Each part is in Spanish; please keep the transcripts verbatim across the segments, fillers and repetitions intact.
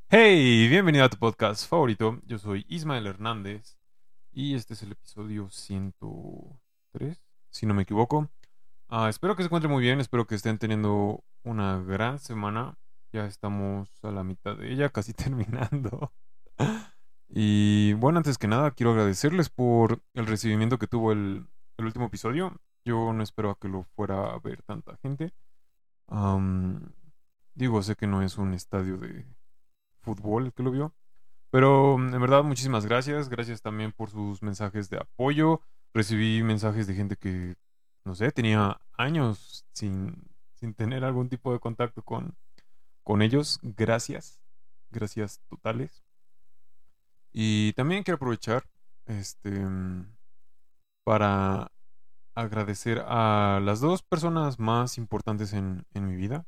Hey, bienvenido a tu podcast favorito. Yo soy Ismael Hernández y este es el episodio ciento tres, si no me equivoco. Ah, espero que se encuentren muy bien, espero que estén teniendo una gran semana. Ya estamos a la mitad de ella, casi terminando. Y bueno, antes que nada, quiero agradecerles por el recibimiento que tuvo el, el último episodio. Yo no esperaba que lo fuera a ver tanta gente. Am, Digo, sé que no es un estadio de fútbol el que lo vio. Pero mm, en verdad, muchísimas gracias. Gracias también por sus mensajes de apoyo. Recibí mensajes de gente que, no sé, tenía años sin, sin tener algún tipo de contacto con, con ellos. Gracias. Gracias totales. Y también quiero aprovechar este, mm, para agradecer a las dos personas más importantes en, en mi vida.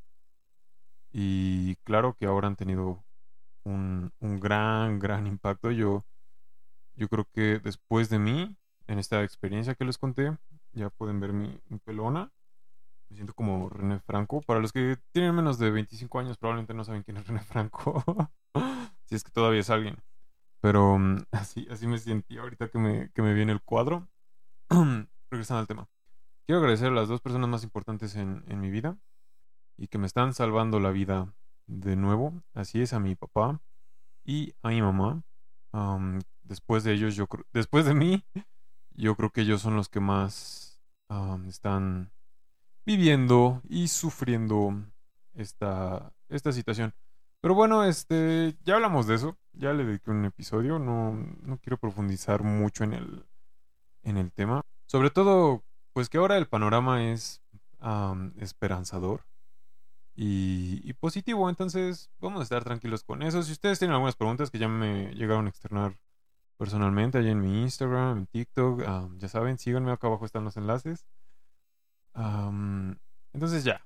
Y claro que ahora han tenido un, un gran, gran impacto. Yo Yo creo que después de mí, en esta experiencia que les conté, ya pueden ver mi, mi pelona. Me siento como René Franco. Para los que tienen menos de veinticinco años, probablemente no saben quién es René Franco. Si es que todavía es alguien. Pero mm, así, así me sentí ahorita que me, que me viene el cuadro. Regresando al tema. Quiero agradecer a las dos personas más importantes en, en mi vida y que me están salvando la vida de nuevo. Así es, a mi papá y a mi mamá. Am, después de ellos, yo creo, después de mí, yo creo que ellos son los que más am, están viviendo y sufriendo esta, esta situación. Pero bueno, este, ya hablamos de eso, ya le dediqué un episodio, no, no quiero profundizar mucho en el, en el tema. Sobre todo, pues que ahora el panorama es am, esperanzador y, y positivo, entonces vamos a estar tranquilos con eso. Si ustedes tienen algunas preguntas que ya me llegaron a externar personalmente allá en mi Instagram, en TikTok, am, ya saben, síganme, acá abajo están los enlaces. Am, entonces ya,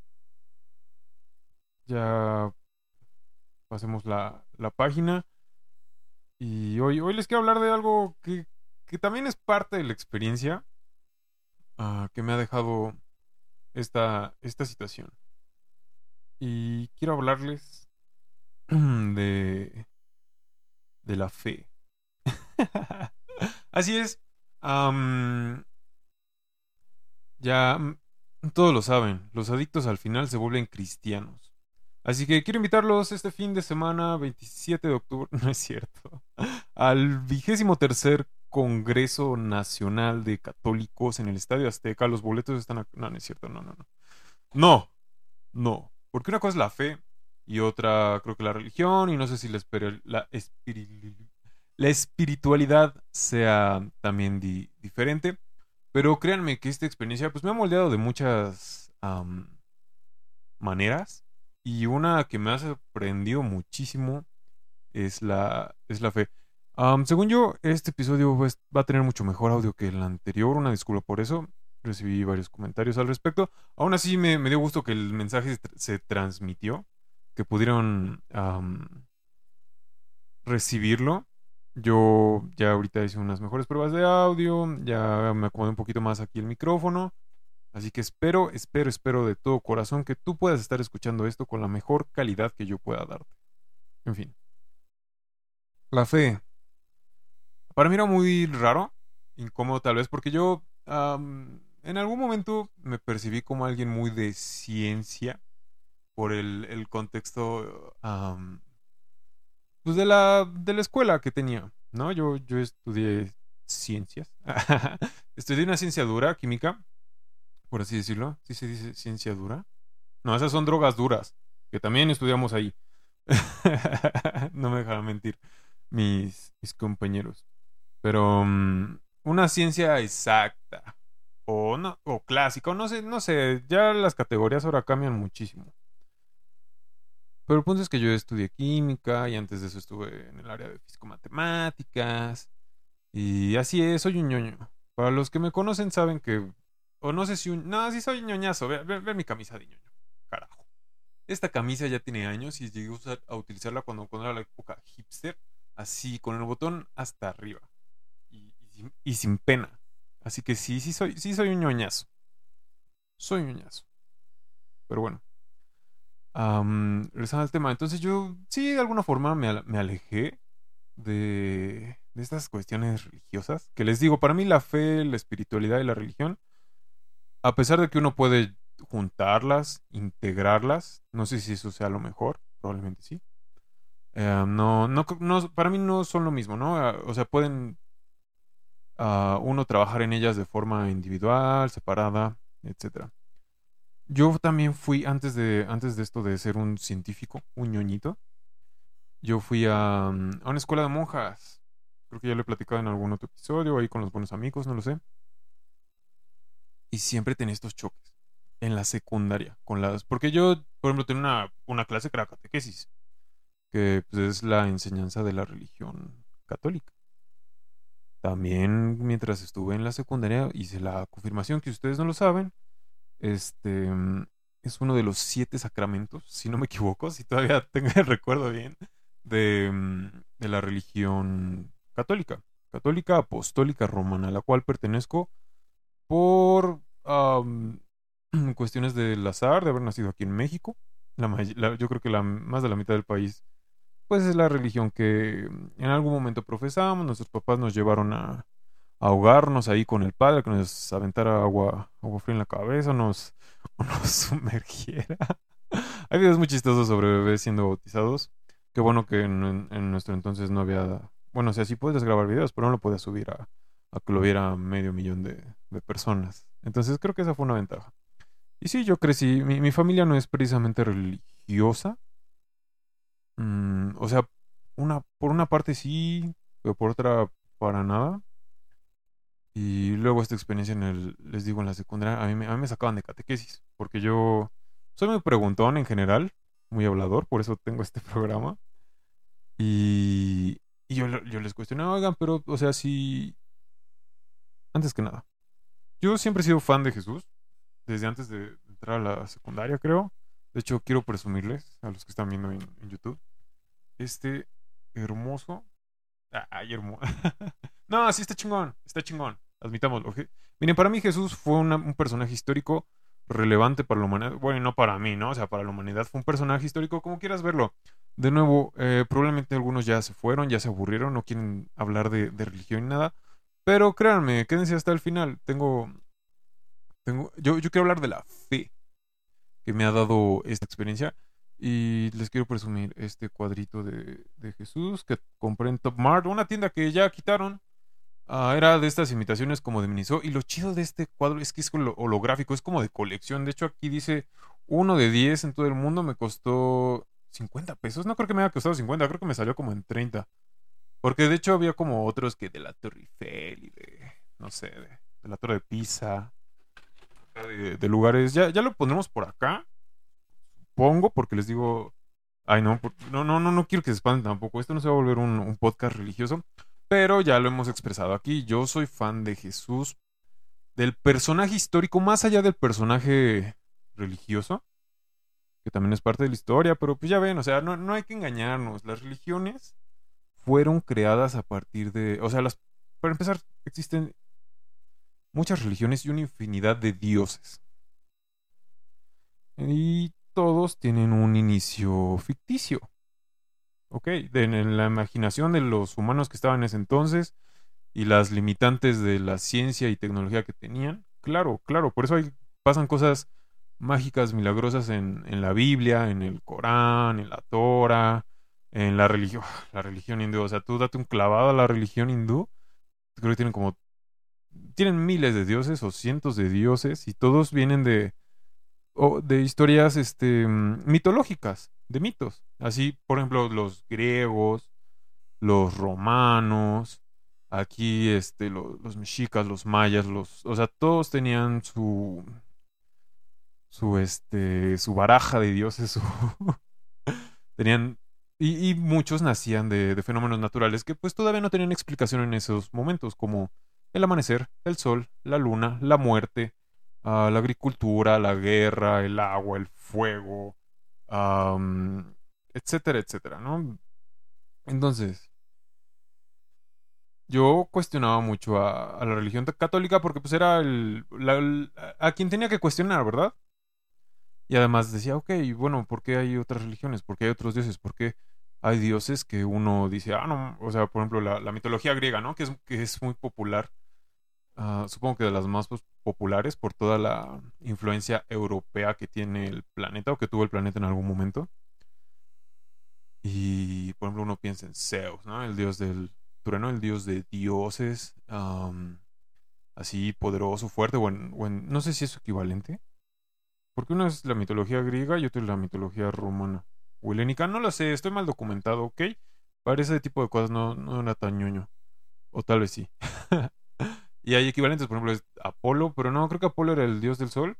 ya pasemos la, la página. Y hoy, hoy les quiero hablar de algo que, que también es parte de la experiencia ah, que me ha dejado esta, esta situación. Y quiero hablarles de, de la fe. Así es. am, ya mm, todos lo saben, los adictos al final se vuelven cristianos. Así que quiero invitarlos este fin de semana, veintisiete de octubre, no es cierto, al vigésimo tercer Congreso Nacional de Católicos en el Estadio Azteca. Los boletos están... ac- No, no es cierto, no, no, no. No, no, porque una cosa es la fe y otra creo que la religión y no sé si la, espiri- la, espiri- la espiritualidad sea también di- diferente. Pero créanme que esta experiencia pues me ha moldeado de muchas am, maneras y una que me ha sorprendido muchísimo es la, es la fe. Am, según yo, este episodio pues, va a tener mucho mejor audio que el anterior, una disculpa por eso. Recibí varios comentarios al respecto. Aún así me, me dio gusto que el mensaje se, tr- se transmitió, que pudieron am, recibirlo. Yo ya ahorita hice unas mejores pruebas de audio, ya me acomodé un poquito más aquí el micrófono. Así que espero, espero, espero de todo corazón que tú puedas estar escuchando esto con la mejor calidad que yo pueda darte. En fin, la fe. Para mí era muy raro, incómodo tal vez, porque yo am, en algún momento me percibí como alguien muy de ciencia por el, el contexto am, pues de la, de la escuela que tenía, ¿no? Yo, yo estudié ciencias. Estudié una ciencia dura, química, por así decirlo. ¿Sí se dice ciencia dura? No, esas son drogas duras, que también estudiamos ahí. No me dejarán mentir mis, mis compañeros. Pero mm, una ciencia exacta o no, o clásica, o no sé, no sé, ya las categorías ahora cambian muchísimo. Pero el punto es que yo estudié química y antes de eso estuve en el área de físico-matemáticas y así es, soy un ñoño. Para los que me conocen saben que, o no sé si un, no, sí soy ñoñazo, ve, ve- ve mi camisa de ñoño, carajo. Esta camisa ya tiene años y llegué a, usar- a utilizarla cuando, cuando era la época hipster, así, con el botón hasta arriba y, y sin, y sin pena. Así que sí, sí soy, sí soy un ñoñazo. Soy un ñoñazo. Pero bueno. Am, regresando al tema, entonces yo sí de alguna forma me, al- me alejé de, de estas cuestiones religiosas, que les digo, para mí la fe, la espiritualidad y la religión, a pesar de que uno puede juntarlas, integrarlas, no sé si eso sea lo mejor, probablemente sí. Eh, no, no, no, para mí no son lo mismo, ¿no? Ah, O sea, pueden ah, uno trabajar en ellas de forma individual, separada, etcétera. Yo también fui, antes de, antes de esto de ser un científico, un ñoñito, yo fui a, mm, a una escuela de monjas. Creo que ya lo he platicado en algún otro episodio, ahí con los buenos amigos, no lo sé. Y siempre tenía estos choques en la secundaria, con las... Porque yo, por ejemplo, tenía una, una clase que era catequesis, que pues, es la enseñanza de la religión católica. También mientras estuve en la secundaria hice la confirmación, que ustedes no lo saben, este mm, es uno de los siete sacramentos, si no me equivoco, si todavía tengo el recuerdo bien, de, mm, de la religión católica, católica apostólica romana, a la cual pertenezco por am, cuestiones del azar, de haber nacido aquí en México. La may- la- yo creo que la, más de la mitad del país, pues es la religión que mm, en algún momento profesamos, nuestros papás nos llevaron a ahogarnos ahí con el padre, que nos aventara agua, agua fría en la cabeza, nos, o nos sumergiera. Hay videos muy chistosos sobre bebés siendo bautizados. Qué bueno que en, en- en nuestro entonces no había... Bueno, o sea, sí puedes grabar videos, pero no lo puedes subir a, a que lo viera medio millón de, de personas. Entonces creo que esa fue una ventaja. Y sí, yo crecí, mi, mi familia no es precisamente religiosa. Mm, o sea, una, por una parte sí, pero por otra para nada. Y luego esta experiencia en el, les digo, en la secundaria, a mí, me- a mí me sacaban de catequesis, porque yo soy muy preguntón en general, muy hablador, por eso tengo este programa. Y, y yo, le- yo les cuestionaba, oigan, pero, o sea, si, antes que nada, yo siempre he sido fan de Jesús, desde antes de entrar a la secundaria, creo. De hecho, quiero presumirles a los que están viendo en, en YouTube, este hermoso, ay, hermoso. No, sí está chingón, está chingón, admitámoslo. Je- Miren, para mí Jesús fue una- un personaje histórico relevante para la humanidad. Bueno, y no para mí, ¿no? O sea, para la humanidad fue un personaje histórico, como quieras verlo. De nuevo, eh, probablemente algunos ya se fueron, ya se aburrieron, no quieren hablar de, de religión ni nada. Pero créanme, quédense hasta el final. Tengo, tengo, yo, yo quiero hablar de la fe que me ha dado esta experiencia. Y les quiero presumir este cuadrito de, de Jesús que compré en Top Mart, una tienda que ya quitaron. Ah, era de estas imitaciones como de Miniso. Y lo chido de este cuadro es que es holo- holográfico, es como de colección. De hecho, aquí dice uno de diez en todo el mundo. Me costó cincuenta pesos. No creo que me haya costado cincuenta, creo que me salió como en treinta. Porque de hecho había como otros que de la Torre Eiffel y de, no sé, de, de la Torre de Pisa, de, de lugares. Ya, ya lo pondremos por acá, pongo, porque les digo. Ay, no, por- no, no, no, no quiero que se espanten tampoco. Esto no se va a volver un, un podcast religioso. Pero ya lo hemos expresado aquí. Yo soy fan de Jesús, del personaje histórico, más allá del personaje religioso, que también es parte de la historia, pero pues ya ven, o sea, no, no hay que engañarnos. Las religiones fueron creadas a partir de, o sea, las, para empezar, existen muchas religiones y una infinidad de dioses. Y todos tienen un inicio ficticio, ¿ok? De, en la imaginación de los humanos que estaban en ese entonces y las limitantes de la ciencia y tecnología que tenían. Claro, claro, por eso hay, pasan cosas mágicas, milagrosas en, en la Biblia, en el Corán, en la Torah, en la religión, la religión hindú. O sea, tú date un clavado a la religión hindú, creo que tienen como, tienen miles de dioses o cientos de dioses y todos vienen de, o de historias este, mm, mitológicas, de mitos. Así, por ejemplo, los griegos, los romanos, aquí este, lo- los mexicas, los mayas, los, o sea, todos tenían su, su, este, su baraja de dioses, su- tenían, y, y muchos nacían de, de fenómenos naturales que pues todavía no tenían explicación en esos momentos, como el amanecer, el sol, la luna, la muerte, ah, la agricultura, la guerra, el agua, el fuego, am, etcétera, etcétera, ¿no? Entonces, yo cuestionaba mucho a, a la religión católica porque pues era el, la- el- a quien tenía que cuestionar, ¿verdad? Y además decía, ok, bueno, ¿por qué hay otras religiones? ¿Por qué hay otros dioses? ¿Por qué hay dioses que uno dice, ah, no, o sea, por ejemplo, la, la mitología griega, ¿no? Que es, que es muy popular, ah, supongo que de las más pues, populares por toda la influencia europea que tiene el planeta o que tuvo el planeta en algún momento. Y, por ejemplo, uno piensa en Zeus, ¿no? El dios del trueno, el dios de dioses, am, así poderoso, fuerte, o en, o en- no sé si es su equivalente, porque una es la mitología griega y otra es la mitología romana o helénica, no lo sé, estoy mal documentado, ¿ok? Para ese tipo de cosas no, no era tan ñoño, o tal vez sí. Y hay equivalentes, por ejemplo, es Apolo, pero no, creo que Apolo era el dios del sol,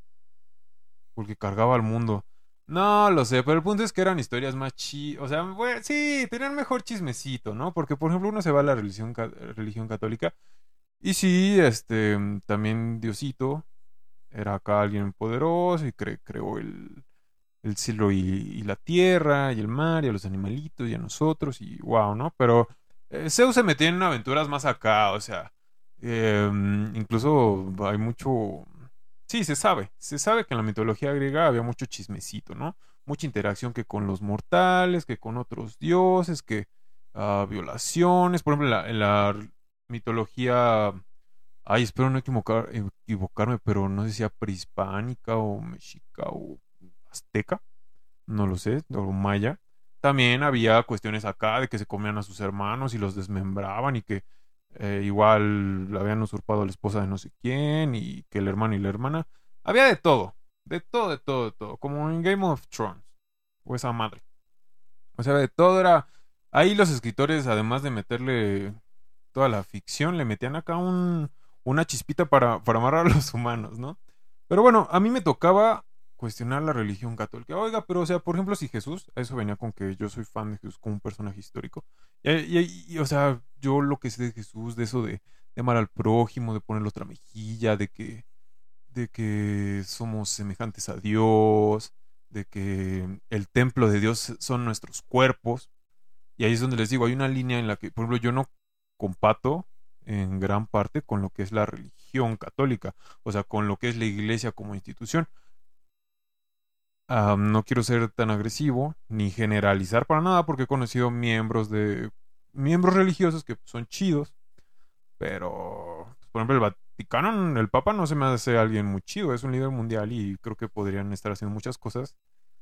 porque cargaba al mundo. No lo sé, pero el punto es que eran historias más chi... O sea, bueno, sí, tenían mejor chismecito, ¿no? Porque, por ejemplo, uno se va a la religión, ca- religión católica y sí, este, también Diosito era acá alguien poderoso y cre- creó el, el cielo y, y la tierra y el mar y a los animalitos y a nosotros y wow, ¿no? Pero eh, Zeus se metía en aventuras más acá, o sea, eh, incluso hay mucho... Sí, se sabe, se sabe que en la mitología griega había mucho chismecito, ¿no? Mucha interacción que con los mortales, que con otros dioses, que ah, violaciones, por ejemplo, en la, en la mitología, ay, espero no equivocar, equivocarme, pero no sé si sea prehispánica o mexica o azteca, no lo sé, o maya. También había cuestiones acá de que se comían a sus hermanos y los desmembraban y que eh, igual le habían usurpado a la esposa de no sé quién y que el hermano y la hermana. Había de todo, de todo, de todo, de todo, como en Game of Thrones o esa madre. O sea, de todo era... Ahí los escritores, además de meterle toda la ficción, le metían acá un, una chispita para, para amarrar a los humanos, ¿no? Pero bueno, a mí me tocaba cuestionar la religión católica. Oiga, pero o sea, por ejemplo, si Jesús, a eso venía con que yo soy fan de Jesús como un personaje histórico. Y, y- y, o sea, yo lo que sé de Jesús, de eso de, de amar al prójimo, de ponerle otra mejilla, de que, de que somos semejantes a Dios, de que el templo de Dios son nuestros cuerpos. Y ahí es donde les digo, hay una línea en la que, por ejemplo, yo no compato en gran parte con lo que es la religión católica, o sea, con lo que es la iglesia como institución. Ah, no quiero ser tan agresivo ni generalizar para nada porque he conocido miembros de miembros religiosos que son chidos, pero por ejemplo el Vaticano, el Papa no se me hace alguien muy chido, es un líder mundial y creo que podrían estar haciendo muchas cosas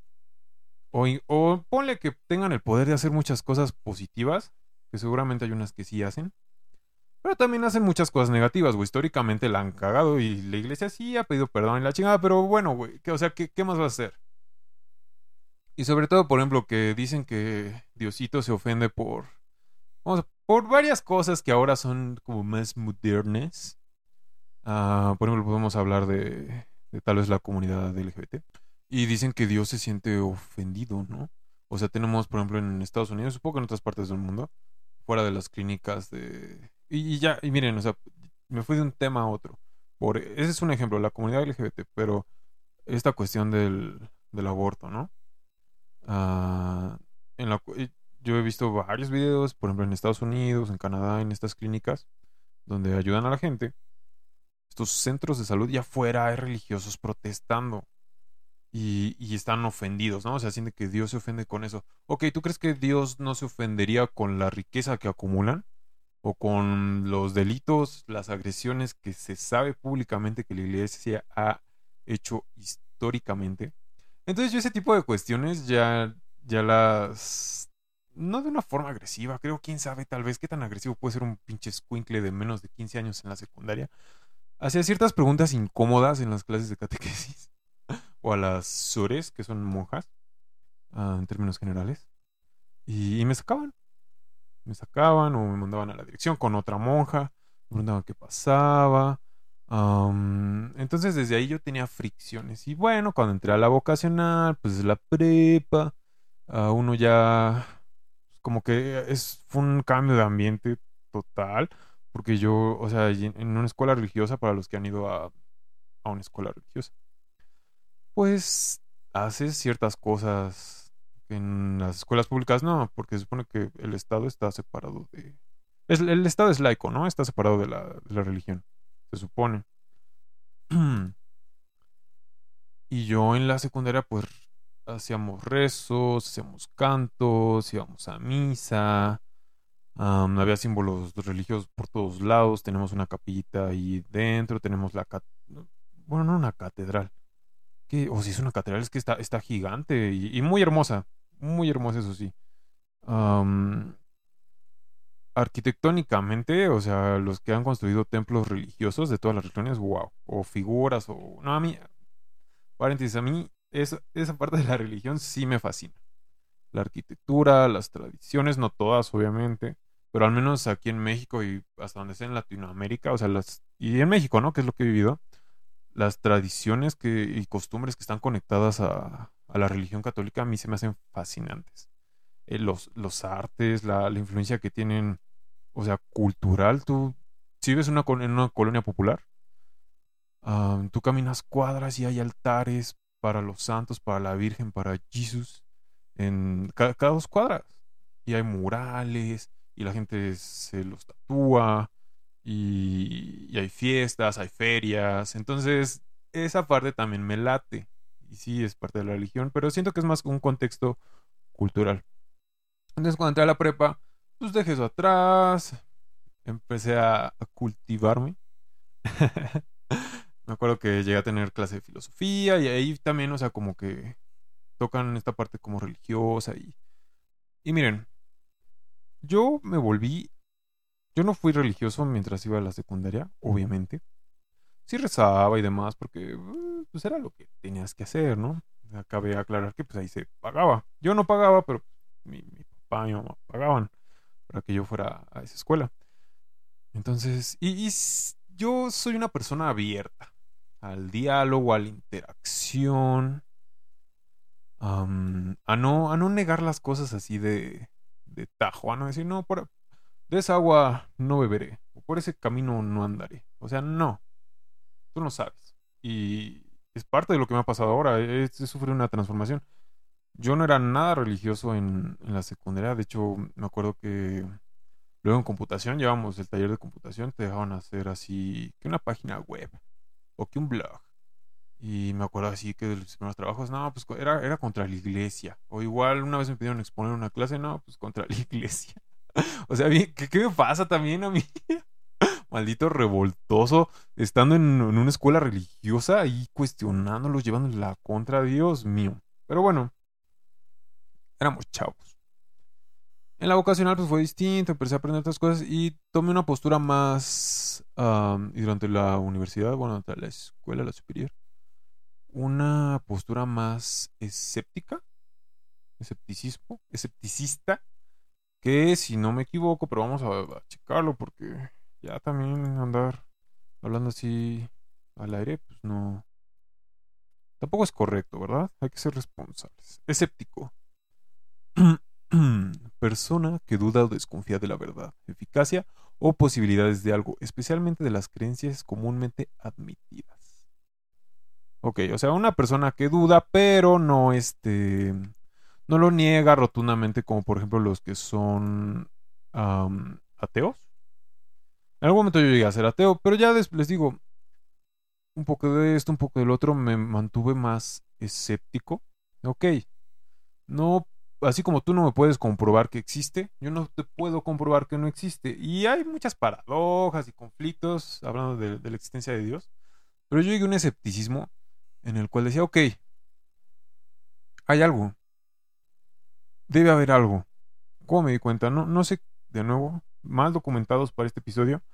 o, in- o ponle que tengan el poder de hacer muchas cosas positivas, que seguramente hay unas que sí hacen. Pero también hacen muchas cosas negativas, güey. Históricamente la han cagado y la iglesia sí ha pedido perdón y la chingada, pero bueno, güey. ¿qué- O sea, ¿qué, qué más va a hacer? Y sobre todo, por ejemplo, que dicen que Diosito se ofende por, vamos a- por varias cosas que ahora son como más modernas. Ah, por ejemplo, podemos hablar de, de tal vez la comunidad L G B T. Y dicen que Dios se siente ofendido, ¿no? O sea, tenemos, por ejemplo, en Estados Unidos, supongo que en otras partes del mundo, fuera de las clínicas de... Y, y ya, y miren, o sea, me fui de un tema a otro. Por, ese es un ejemplo, la comunidad L G B T, pero esta cuestión del, del aborto, ¿no? Ah, en la, cu- y yo he visto varios videos, por ejemplo, en Estados Unidos, en Canadá, en estas clínicas, donde ayudan a la gente. Estos centros de salud y afuera hay religiosos protestando y, y están ofendidos, ¿no? O sea, sienten que Dios se ofende con eso. Ok, ¿tú crees que Dios no se ofendería con la riqueza que acumulan? ¿O con los delitos, las agresiones que se sabe públicamente que la iglesia ha hecho históricamente? Entonces yo ese tipo de cuestiones ya, ya las... No de una forma agresiva, creo, quién sabe, tal vez qué tan agresivo puede ser un pinche escuincle de menos de quince años en la secundaria. Hacía ciertas preguntas incómodas en las clases de catequesis o a las sores, que son monjas, ah, en términos generales, y, y me sacaban, me sacaban o me mandaban a la dirección con otra monja, me preguntaban qué pasaba. Am, entonces desde ahí yo tenía fricciones. Y bueno, cuando entré a la vocacional, pues la prepa, ah, uno ya como que es, fue un cambio de ambiente total, porque yo, o sea, y en en una escuela religiosa, para los que han ido a, a una escuela religiosa, pues haces ciertas cosas que en las escuelas públicas no, porque se supone que el Estado está separado de... Es, el Estado es laico, ¿no? Está separado de la, de la religión, se supone. Y yo en la secundaria, pues, hacíamos rezos, hacíamos cantos, íbamos a misa, am, había símbolos religiosos por todos lados, tenemos una capillita ahí dentro, tenemos la... cat- Bueno, no una catedral, que, o si es una catedral, es que está, está gigante y, y muy hermosa, muy hermosa, eso sí. Am, Arquitectónicamente, o sea, los que han construido templos religiosos de todas las religiones, wow, o figuras, o... No, a mí, paréntesis, a mí esa, esa parte de la religión sí me fascina. La arquitectura, las tradiciones, no todas, obviamente, pero al menos aquí en México y hasta donde sea en Latinoamérica, o sea, las... Y en México, ¿no? Que es lo que he vivido, las tradiciones que, y costumbres que están conectadas a, a la religión católica a mí se me hacen fascinantes. Eh, los, los artes, la, la influencia que tienen, o sea, cultural. Tú, si vives una, col- en una colonia popular, ah, tú caminas cuadras y hay altares para los santos, para la Virgen, para Jesús, en ca- cada dos cuadras. Y hay murales, y la gente se los tatúa, y, y hay fiestas, hay ferias. Entonces, esa parte también me late. Y sí, es parte de la religión, pero siento que es más un contexto cultural. Entonces, cuando entré a la prepa, pues dejé eso atrás, empecé a, a cultivarme. Me acuerdo que llegué a tener clase de filosofía y ahí también, o sea, como que tocan esta parte como religiosa y... Y miren, yo me volví... Yo no fui religioso mientras iba a la secundaria, obviamente. Sí rezaba y demás porque mm, pues era lo que tenías que hacer, ¿no? Acabé de aclarar que pues ahí se pagaba. Yo no pagaba, pero mi, mi papá y mi mamá pagaban para que yo fuera a esa escuela. Entonces, y, y s- yo soy una persona abierta al diálogo, a la interacción, am, a no, a no negar las cosas así de, de tajo, a no decir, no, por, de esa agua no beberé, o por ese camino no andaré. O sea, no, tú no sabes. Y es parte de lo que me ha pasado ahora, he, he sufrido una transformación. Yo no era nada religioso en, en la secundaria, de hecho, me acuerdo que luego en computación, llevamos el taller de computación, te dejaban hacer así que una página web o que un blog. Y me acuerdo así que de los primeros trabajos, no, pues co- era, era contra la iglesia. O igual una vez me pidieron exponer una clase, no, pues contra la iglesia. O sea, bien, ¿qué, qué me pasa también a mí? Maldito revoltoso, estando en, en una escuela religiosa y cuestionándolos, llevándoles la contra, Dios mío. Pero bueno, éramos chavos. En la vocacional pues fue distinto, empecé a aprender otras cosas y tomé una postura más, am, y durante la universidad, bueno, durante la escuela, la superior, una postura más escéptica, escepticismo, escepticista, que si no me equivoco, pero vamos a, a checarlo porque ya también andar hablando así al aire, pues no, tampoco es correcto, ¿verdad? Hay que ser responsables. Escéptico. Persona que duda o desconfía de la verdad, eficacia o posibilidades de algo, especialmente de las creencias comúnmente admitidas. Ok, o sea, una persona que duda, pero no este, no lo niega rotundamente, como por ejemplo los que son am, ateos. En algún momento yo llegué a ser ateo, pero ya des- les digo, un poco de esto, un poco del otro, me mantuve más escéptico. Ok, no, así como tú no me puedes comprobar que existe, yo no te puedo comprobar que no existe. Y hay muchas paradojas y conflictos hablando de, de la existencia de Dios. Pero yo llegué a un escepticismo en el cual decía, ok, hay algo, debe haber algo. ¿Cómo me di cuenta? No, no sé, de nuevo, mal documentados para este episodio.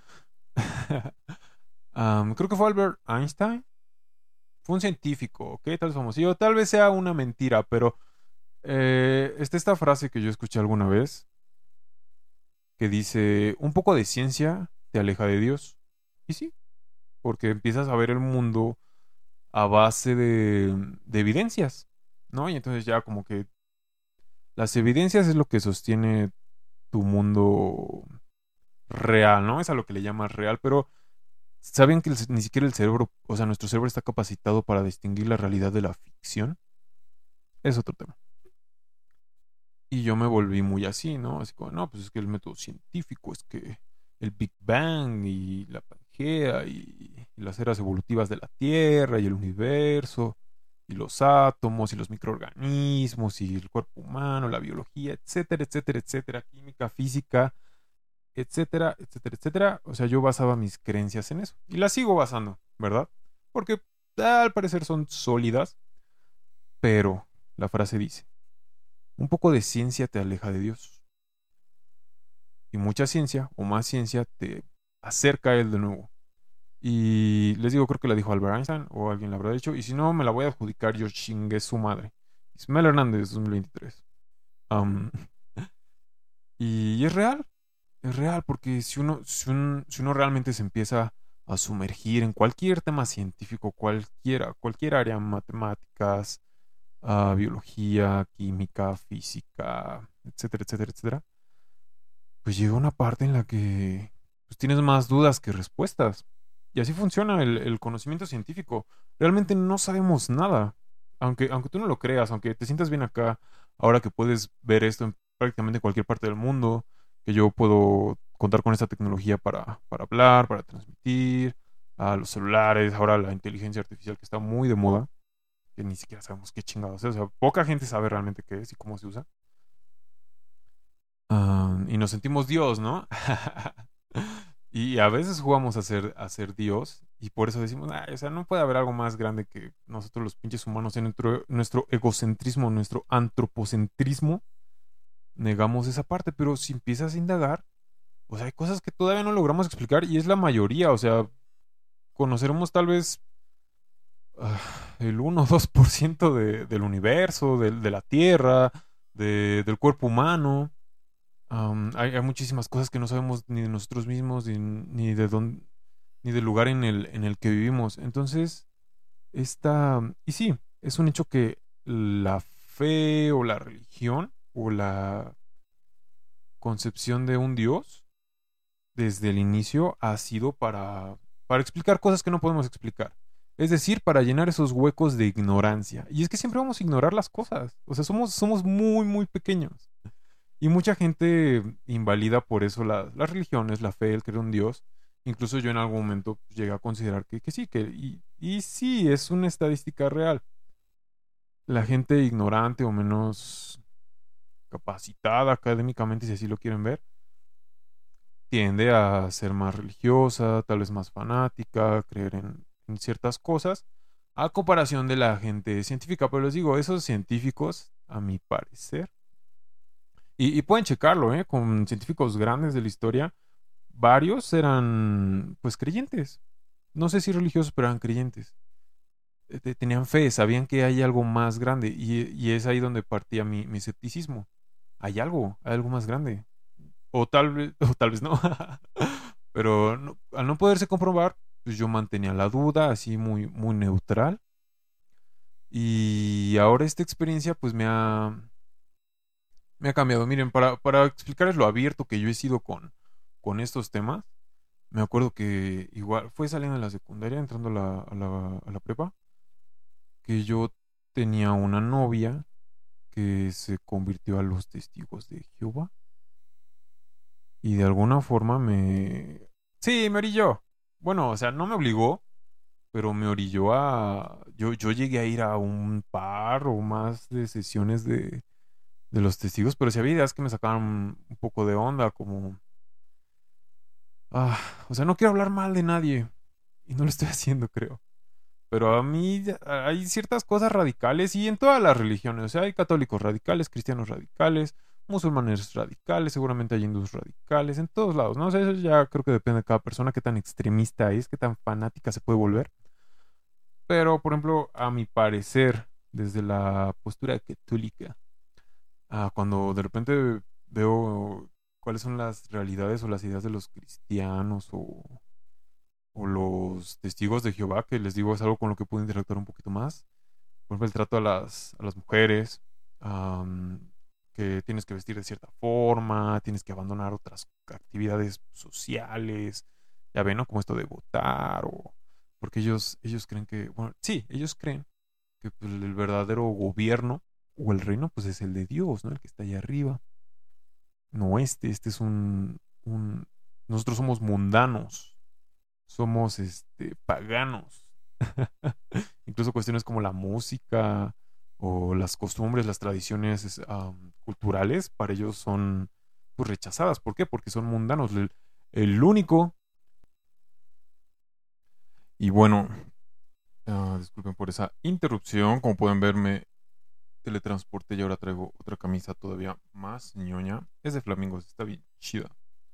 Am, creo que fue Albert Einstein. Fue un científico, ¿ok? Tal vez famosillo. Tal vez sea una mentira, pero eh, está esta frase que yo escuché alguna vez que dice, un poco de ciencia te aleja de Dios. Y sí, porque empiezas a ver el mundo a base de, de evidencias, ¿no? Y entonces ya como que las evidencias es lo que sostiene tu mundo real, ¿no? Es a lo que le llamas real, pero ¿saben que el- ni siquiera el cerebro, o sea, nuestro cerebro está capacitado para distinguir la realidad de la ficción? Es otro tema. Y yo me volví muy así, ¿no? Así como, no, pues es que el método científico es que el Big Bang y la Pangea y, y las eras evolutivas de la Tierra y el universo. y los átomos y los microorganismos y el cuerpo humano, la biología, etcétera, etcétera, etcétera, química, física, etcétera, etcétera, etcétera. O sea, yo basaba mis creencias en eso y las sigo basando, ¿verdad? Porque al parecer son sólidas, pero la frase dice, un poco de ciencia te aleja de Dios y mucha ciencia o más ciencia te acerca a Él de nuevo. Y les digo, creo que la dijo Albert Einstein o alguien la habrá dicho. Y si no, me la voy a adjudicar, yo chingué su madre. Ismael Hernández, dos mil veintitrés. Am, y es real, es real, porque si uno, si, un- si uno realmente se empieza a sumergir en cualquier tema científico, cualquiera, cualquier área, matemáticas, ah, biología, química, física, etcétera, etcétera, etcétera, pues llega una parte en la que pues, tienes más dudas que respuestas. Y así funciona el, el conocimiento científico. Realmente no sabemos nada. Aunque, aunque tú no lo creas, aunque te sientas bien acá, ahora que puedes ver esto en prácticamente cualquier parte del mundo, que yo puedo contar con esta tecnología para, para hablar, para transmitir, a los celulares, ahora la inteligencia artificial que está muy de moda, que ni siquiera sabemos qué chingados es. O sea, poca gente sabe realmente qué es y cómo se usa. Ah, y nos sentimos Dios, ¿no? Y a veces jugamos a ser, a ser Dios y por eso decimos, "Ay, o sea, no puede haber algo más grande que nosotros los pinches humanos en nuestro, nuestro egocentrismo, nuestro antropocentrismo, negamos esa parte, pero si empiezas a indagar, pues hay cosas que todavía no logramos explicar y es la mayoría, o sea, conoceremos tal vez ah, el uno o dos por ciento de, del universo, del- de, la Tierra, de- del cuerpo humano. Am, hay, hay muchísimas cosas que no sabemos ni de nosotros mismos, ni, ni de dónde, ni del lugar en el, en el que vivimos. Entonces, esta, y sí, es un hecho que la fe o la religión o la concepción de un Dios desde el inicio ha sido para, para explicar cosas que no podemos explicar. Es decir, para llenar esos huecos de ignorancia. Y es que siempre vamos a ignorar las cosas. O sea, somos, somos muy, muy pequeños. Y mucha gente invalida por eso la- las religiones, la fe, el creer en un Dios. Incluso yo en algún momento pues, llegué a considerar que, que sí, que y, y sí, es una estadística real. La gente ignorante o menos capacitada académicamente, si así lo quieren ver, tiende a ser más religiosa, tal vez más fanática, creer en, en ciertas cosas, a comparación de la gente científica. Pero les digo, esos científicos, a mi parecer, y, y pueden checarlo, ¿eh? Con científicos grandes de la historia, varios eran pues creyentes. No sé si religiosos, pero eran creyentes. Eh, te- Tenían fe, sabían que hay algo más grande y, y es ahí donde partía mi, mi escepticismo. Hay algo, hay algo más grande. O tal vez, o tal vez no. Pero no- al no poderse comprobar, pues yo mantenía la duda así muy, muy neutral. Y ahora esta experiencia pues me ha, me ha cambiado. Miren, para, para explicarles lo abierto que yo he sido con, con estos temas. Me acuerdo que igual fue saliendo de la secundaria, entrando a la, a la, a la prepa, que yo tenía una novia que se convirtió a los testigos de Jehová y de alguna forma me... Sí, me orilló. Bueno, o sea, no me obligó, pero me orilló a... Yo, yo llegué a ir a un par o más de sesiones de, de los testigos, pero sí había ideas que me sacaban un poco de onda, como... Ah, o sea, no quiero hablar mal de nadie y no lo estoy haciendo, creo. Pero a mí hay ciertas cosas radicales y en todas las religiones. O sea, hay católicos radicales, cristianos radicales, musulmanes radicales, seguramente hay hindús radicales, en todos lados, ¿no? O sea, eso ya creo que depende de cada persona, qué tan extremista es, qué tan fanática se puede volver. Pero, por ejemplo, a mi parecer, desde la postura católica, ah, cuando de repente veo cuáles son las realidades o las ideas de los cristianos o o los testigos de Jehová, que les digo es algo con lo que puedo interactuar un poquito más. Por ejemplo, el trato a las, a las mujeres, am, que tienes que vestir de cierta forma, tienes que abandonar otras actividades sociales, ya ven, ¿no? Como esto de votar, o porque ellos, ellos creen que, bueno, sí, ellos creen que pues, el verdadero gobierno o el reino, pues es el de Dios, ¿no? El que está allá arriba. No este, este es un, un, nosotros somos mundanos, somos este paganos. incluso cuestiones como la música o las costumbres, las tradiciones es, am, culturales, para ellos son pues rechazadas. ¿Por qué? Porque son mundanos. El, el único, y bueno, ah, disculpen por esa interrupción, como pueden ver me teletransporté y ahora traigo otra camisa todavía más ñoña. Es de flamingos, está bien chida.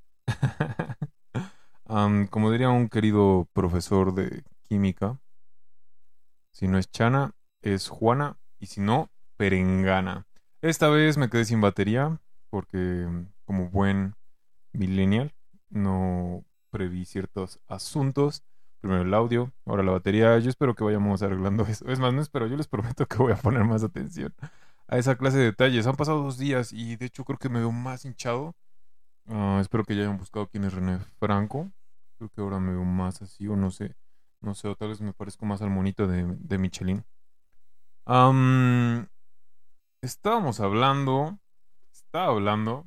Am, como diría un querido profesor de química, si no es Chana, es Juana, y si no, Perengana. Esta vez me quedé sin batería, porque como buen millennial, no preví ciertos asuntos. Primero el audio, ahora la batería. Yo espero que vayamos arreglando eso. Es más, no espero, yo les prometo que voy a poner más atención a esa clase de detalles. Han pasado dos días y de hecho creo que me veo más hinchado. Ah, espero que ya hayan buscado quién es René Franco. Creo que ahora me veo más así, o no sé. No sé, o tal vez me parezco más al monito de, de Michelin. Am, estábamos hablando. Estaba hablando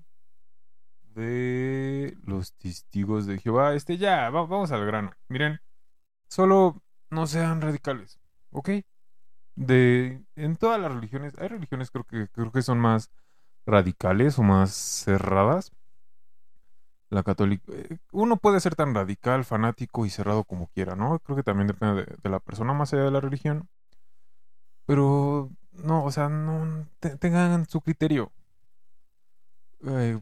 de los testigos de Jehová. Este, ya, va- vamos al grano. Miren, solo no sean radicales, ¿ok? De, en todas las religiones, hay religiones creo que, creo que son más radicales o más cerradas. La católica, eh, uno puede ser tan radical, fanático y cerrado como quiera, ¿no? Creo que también depende de, de la persona más allá de la religión. Pero, no, o sea, no te- tengan su criterio. Eh,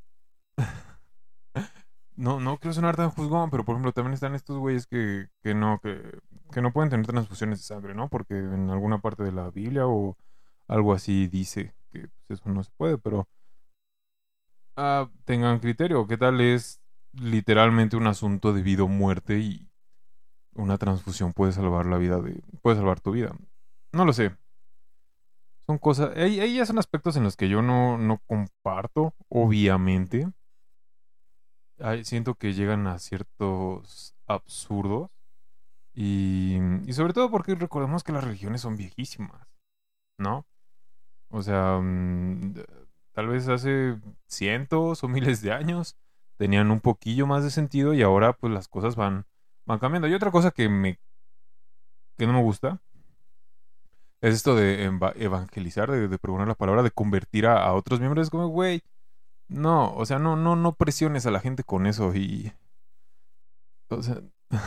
no, no quiero sonar tan juzgón, pero por ejemplo, también están estos güeyes que, que no, que, que no pueden tener transfusiones de sangre, ¿no? Porque en alguna parte de la Biblia o algo así dice que pues, eso no se puede, pero ah, tengan criterio. ¿Qué tal es literalmente un asunto de vida o muerte y una transfusión puede salvar la vida de, puede salvar tu vida? No lo sé. Son cosas, ahí, ahí ya son aspectos en los que yo no, no comparto, obviamente. Ay, siento que llegan a ciertos absurdos. Y, y sobre todo porque recordemos que las religiones son viejísimas, ¿no? O sea, mm, tal vez hace cientos o miles de años tenían un poquillo más de sentido y ahora pues las cosas van, van cambiando. Y otra cosa que me, que no me gusta es esto de eva- evangelizar, de, de pregonar la palabra, de convertir a, a otros miembros. Es como, güey, no, o sea, no, no, no presiones a la gente con eso y, o sea,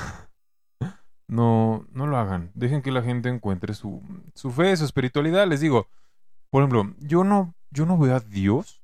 no, no lo hagan. Dejen que la gente encuentre su, su fe, su espiritualidad. Les digo, por ejemplo, yo no, yo no veo a Dios.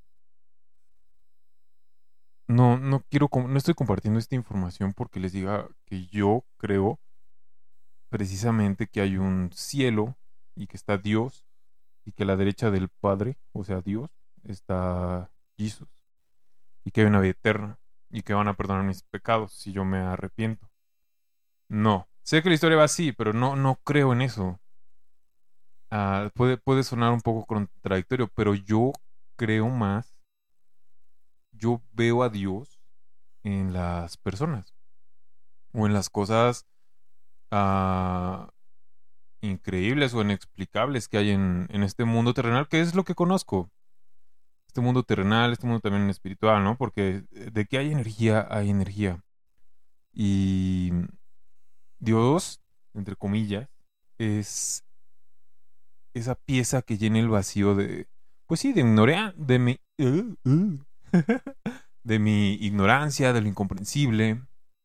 No, no quiero, com- no estoy compartiendo esta información porque les diga que yo creo precisamente que hay un cielo y que está Dios y que a la derecha del Padre, o sea, Dios, está Jesús y que hay una vida eterna y que van a perdonar mis pecados si yo me arrepiento. No, sé que la historia va así, pero no, no creo en eso. Ah, puede, puede sonar un poco contradictorio, pero yo creo más, yo veo a Dios en las personas o en las cosas ah, increíbles o inexplicables que hay en, en este mundo terrenal, que es lo que conozco. Este mundo terrenal, este mundo también espiritual, ¿no? Porque eh, de que hay energía, hay energía. Y Dios, entre comillas, es esa pieza que llena el vacío de, pues sí, de ignorancia, de mi, uh, uh, de mi ignorancia, de lo incomprensible.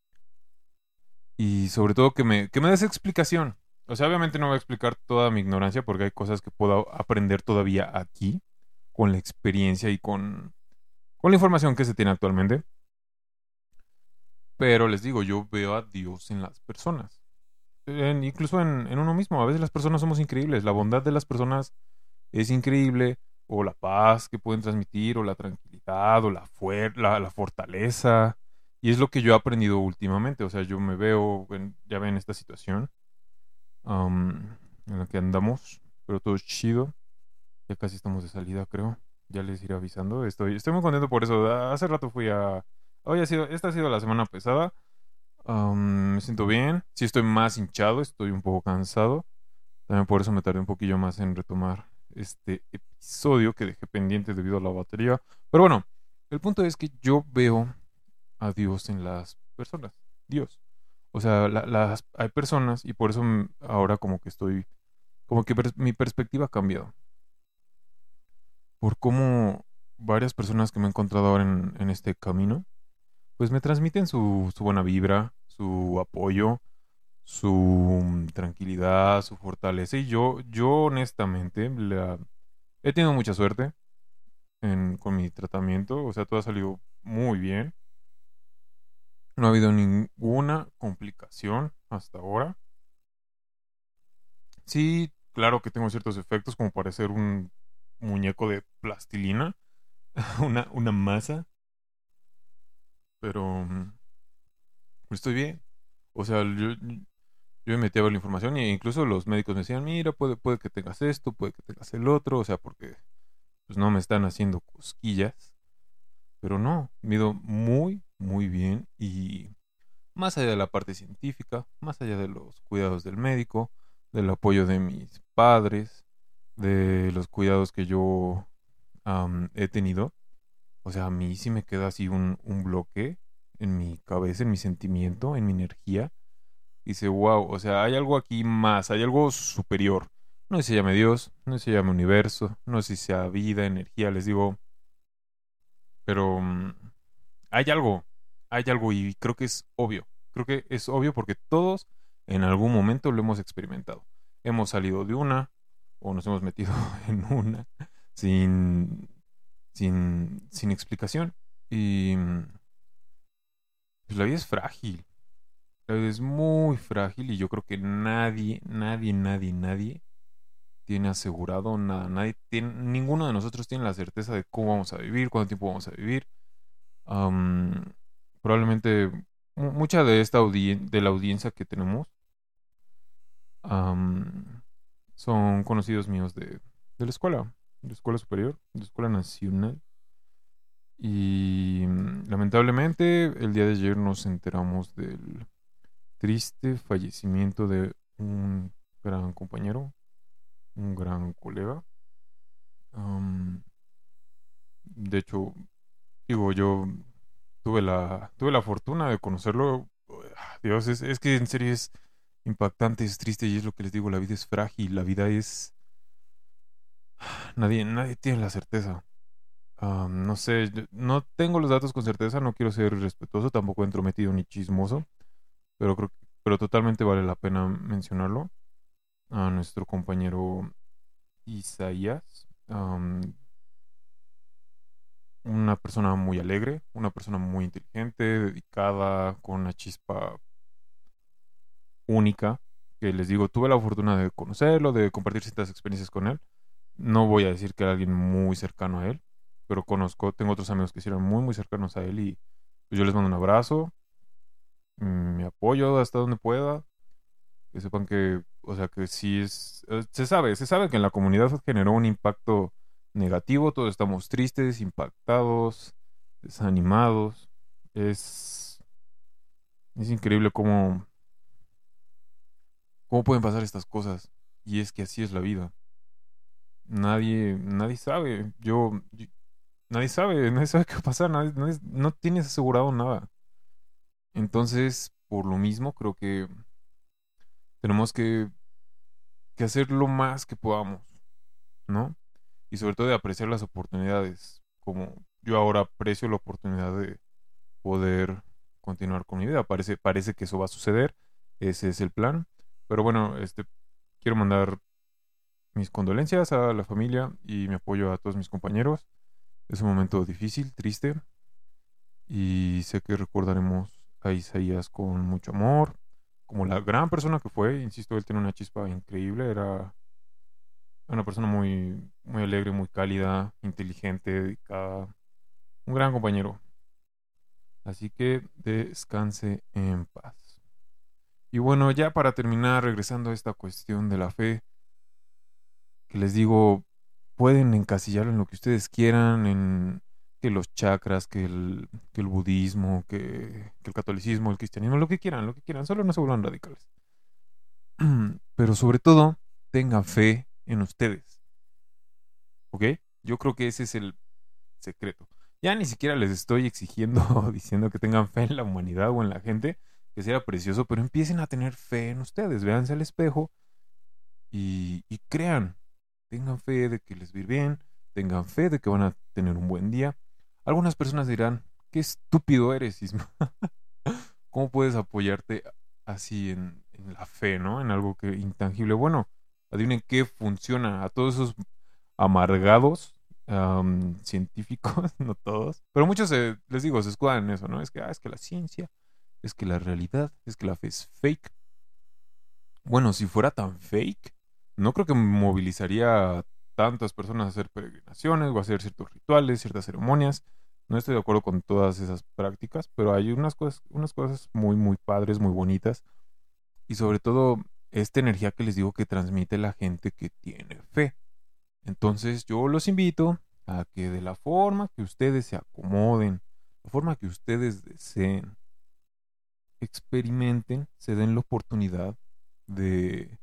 Y sobre todo que me, que me des explicación. O sea, obviamente no voy a explicar toda mi ignorancia porque hay cosas que puedo aprender todavía aquí, con la experiencia y con, con la información que se tiene actualmente. Pero les digo, yo veo a Dios en las personas. En- incluso en, en uno mismo. A veces las personas somos increíbles. La bondad de las personas es increíble. O la paz que pueden transmitir, o la tranquilidad, o la, fuer la, la fortaleza. Y es lo que yo he aprendido últimamente. O sea, yo me veo, en- ya ven esta situación am, en la que andamos, pero todo es chido. Ya casi estamos de salida, creo. Ya les iré avisando. Estoy, estoy muy contento por eso. Ah, Hace rato fui a... Hoy ha sido, esta ha sido la semana pesada. Am, me siento bien. Sí estoy más hinchado, estoy un poco cansado. También por eso me tardé un poquillo más en retomar este episodio que dejé pendiente debido a la batería. Pero bueno, el punto es que yo veo a Dios en las personas. Dios. O sea, la- las, hay personas y por eso mm, ahora como que estoy, como que pers- mi perspectiva ha cambiado. Por cómo varias personas que me he encontrado ahora en, en este camino, pues me transmiten su, su buena vibra, su apoyo, su mm, tranquilidad, su fortaleza. Y yo, yo honestamente la- he tenido mucha suerte en- con mi tratamiento. O sea, todo ha salido muy bien. No ha habido ninguna complicación hasta ahora. Sí, claro que tengo ciertos efectos como parecer un muñeco de plastilina, una, una masa, pero mm, estoy bien. O sea, yo, yo me metí a ver la información e incluso los médicos me decían, mira, puede, puede que tengas esto, puede que tengas el otro, o sea, porque pues no me están haciendo cosquillas, pero no, me ha ido muy, muy bien y más allá de la parte científica, más allá de los cuidados del médico, del apoyo de mis padres, de los cuidados que yo am, he tenido, o sea, a mí sí me queda así un, un bloque en mi cabeza, en mi sentimiento, en mi energía. Dice, wow, o sea, hay algo aquí más, hay algo superior. No sé si se llame Dios, no sé si se llame universo, no sé si sea vida, energía, les digo, pero mm, hay algo, hay algo y creo que es obvio. Creo que es obvio porque todos en algún momento lo hemos experimentado. Hemos salido de una o nos hemos metido en una sin, sin, sin explicación. Y mm, pues la vida es frágil. La vida es muy frágil y yo creo que nadie, nadie, nadie, nadie tiene asegurado nada. Nadie tiene, ninguno de nosotros tiene la certeza de cómo vamos a vivir, cuánto tiempo vamos a vivir. Am, Probablemente mu- mucha de esta audien- de la audiencia que tenemos am, son conocidos míos de, de la escuela, de escuela superior, de escuela nacional. Y mm, lamentablemente el día de ayer nos enteramos del triste fallecimiento de un gran compañero, un gran colega. Am, de hecho, digo, yo tuve la, tuve la fortuna de conocerlo. Ah, Dios, es, es que en serio es impactante, es triste y es lo que les digo, la vida es frágil, la vida es... Nadie, nadie tiene la certeza. Ah, no sé, yo no tengo los datos con certeza, no quiero ser irrespetuoso, tampoco entrometido ni chismoso, pero creo que- pero totalmente vale la pena mencionarlo. A nuestro compañero Isaías, am, una persona muy alegre, una persona muy inteligente, dedicada, con una chispa única, que les digo, tuve la fortuna de conocerlo, de compartir ciertas experiencias con él. No voy a decir que era alguien muy cercano a él, pero conozco, tengo otros amigos que sí eran muy, muy cercanos a él y pues yo les mando un abrazo, mm, mi apoyo hasta donde pueda, que sepan que, o sea, que sí es, eh, se sabe, se sabe que en la comunidad generó un impacto negativo, todos estamos tristes, impactados, desanimados. Es, es increíble cómo, cómo pueden pasar estas cosas. Y es que así es la vida. Nadie, nadie sabe. Yo, yo- nadie sabe, nadie sabe qué va a pasar, nadie, nadie- no tienes asegurado nada. Entonces, por lo mismo, creo que tenemos que, que hacer lo más que podamos, ¿no? Y sobre todo de apreciar las oportunidades, como yo ahora aprecio la oportunidad de poder continuar con mi vida. Parece, parece que eso va a suceder, ese es el plan. Pero bueno, este, quiero mandar mis condolencias a la familia y mi apoyo a todos mis compañeros. Es un momento difícil, triste, y sé que recordaremos a Isaías con mucho amor, como la gran persona que fue. Insisto, él tiene una chispa increíble, era una persona muy, muy alegre, muy cálida, inteligente, dedicada, un gran compañero. Así que descanse en paz. Y bueno, ya para terminar, regresando a esta cuestión de la fe, que les digo, pueden encasillarlo en lo que ustedes quieran, en que los chakras, que el, que el budismo, que, que el catolicismo, el cristianismo, lo que quieran, lo que quieran, solo no se vuelvan radicales. Pero sobre todo, tengan fe en ustedes, ¿ok? Yo creo que ese es el secreto. Ya ni siquiera les estoy exigiendo o diciendo que tengan fe en la humanidad o en la gente, que sea precioso, pero empiecen a tener fe en ustedes, véanse al espejo y, y crean, tengan fe de que les va a ir bien, tengan fe de que van a tener un buen día. Algunas personas dirán, qué estúpido eres, Isma. ¿Cómo puedes apoyarte así en, en la fe, ¿no? En algo que intangible. Bueno, adivinen qué funciona a todos esos amargados am, científicos, no todos, pero muchos se- les digo, se escudan en eso, ¿no? Es que, ah, es que la ciencia, es que la realidad, es que la fe es fake. Bueno, si fuera tan fake, no creo que movilizaría a tantas personas a hacer peregrinaciones o a hacer ciertos rituales, ciertas ceremonias. No estoy de acuerdo con todas esas prácticas, pero hay unas cosas, unas cosas muy, muy padres, muy bonitas. Y sobre todo, esta energía que les digo que transmite la gente que tiene fe. Entonces, yo los invito a que de la forma que ustedes se acomoden, la forma que ustedes deseen, experimenten, se den la oportunidad de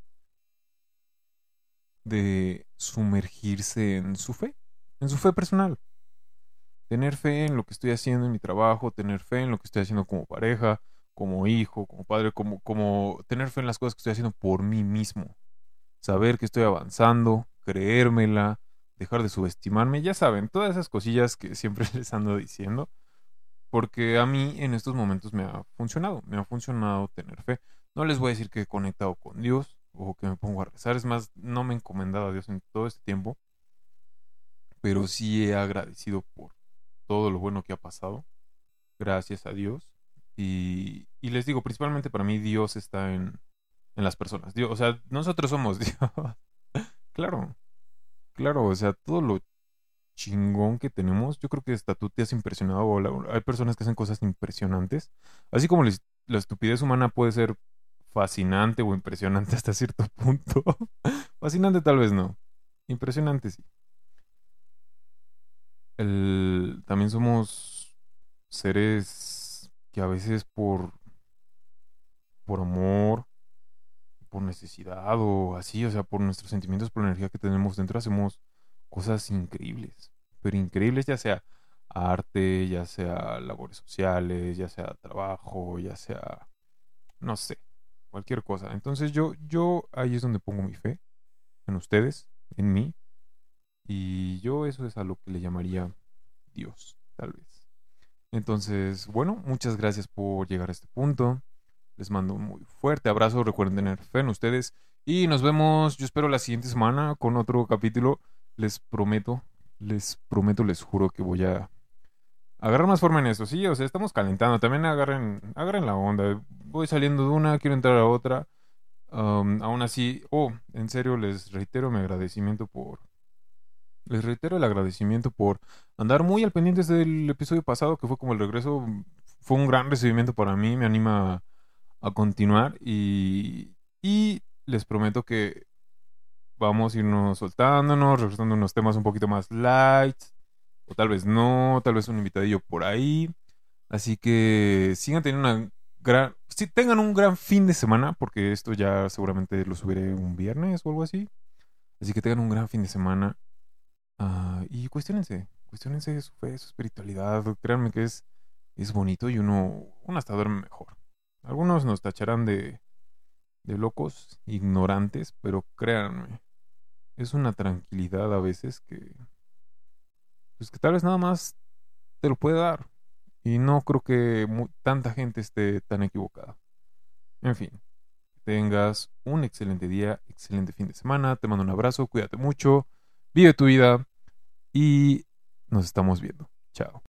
de sumergirse en su fe, en su fe personal. Tener fe en lo que estoy haciendo en mi trabajo, tener fe en lo que estoy haciendo como pareja, como hijo, como padre, como, como tener fe en las cosas que estoy haciendo por mí mismo. Saber que estoy avanzando, creérmela, dejar de subestimarme, ya saben, todas esas cosillas que siempre les ando diciendo, porque a mí en estos momentos me ha funcionado, me ha funcionado tener fe. No les voy a decir que he conectado con Dios o que me pongo a rezar, es más, no me he encomendado a Dios en todo este tiempo, pero sí he agradecido por todo lo bueno que ha pasado, gracias a Dios. Y, y les digo, principalmente para mí Dios está en, en las personas. Dios, o sea, nosotros somos Dios. Claro, claro, o sea, todo lo chingón que tenemos, yo creo que hasta tú te has impresionado, o la- hay personas que hacen cosas impresionantes, así como la, es- la estupidez humana puede ser fascinante o impresionante hasta cierto punto. Fascinante tal vez no, impresionante sí. El, también somos seres que a veces por, por amor, por necesidad o así, o sea, por nuestros sentimientos, por la energía que tenemos dentro, hacemos cosas increíbles, pero increíbles, ya sea arte, ya sea labores sociales, ya sea trabajo, ya sea, no sé, cualquier cosa. Entonces yo, yo ahí es donde pongo mi fe, en ustedes, en mí, y yo eso es a lo que le llamaría Dios, tal vez. Entonces, bueno, muchas gracias por llegar a este punto. Les mando un muy fuerte abrazo. Recuerden tener fe en ustedes. Y nos vemos, yo espero, la siguiente semana con otro capítulo. Les prometo, les prometo, les juro que voy a agarrar más forma en eso. Sí, o sea, estamos calentando. También agarren, agarren la onda. Voy saliendo de una, quiero entrar a otra. Um, aún así, oh, en serio, les reitero mi agradecimiento por... Les reitero el agradecimiento por andar muy al pendiente desde el episodio pasado, que fue como el regreso. Fue un gran recibimiento para mí, me anima a continuar y, y les prometo que vamos a irnos soltándonos, regresando unos temas un poquito más light, o tal vez no, tal vez un invitadillo por ahí. Así que sigan teniendo una gran, sí, tengan un gran fin de semana, porque esto ya seguramente lo subiré un viernes o algo así. Así que tengan un gran fin de semana. Ah, y cuestionense, cuestionense su fe, su espiritualidad. Créanme que es, es bonito y uno, uno hasta duerme mejor. Algunos nos tacharán de, de locos, ignorantes, pero créanme, es una tranquilidad a veces que, pues que tal vez nada más te lo puede dar. Y no creo que mu- tanta gente esté tan equivocada. En fin, tengas un excelente día, excelente fin de semana. Te mando un abrazo, cuídate mucho, vive tu vida y nos estamos viendo. Chao.